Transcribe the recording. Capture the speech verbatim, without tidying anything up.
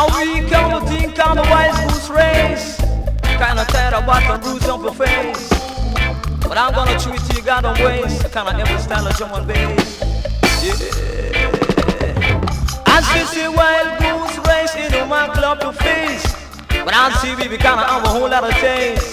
How we come to think on the wise goose race. Kinda tired about the roots of your face. But I'm gonna treat you God on ways. I kinda understand the German bass. Yeah. As you see wild goose race in my club to face. But I see we kinda have a whole lot of taste.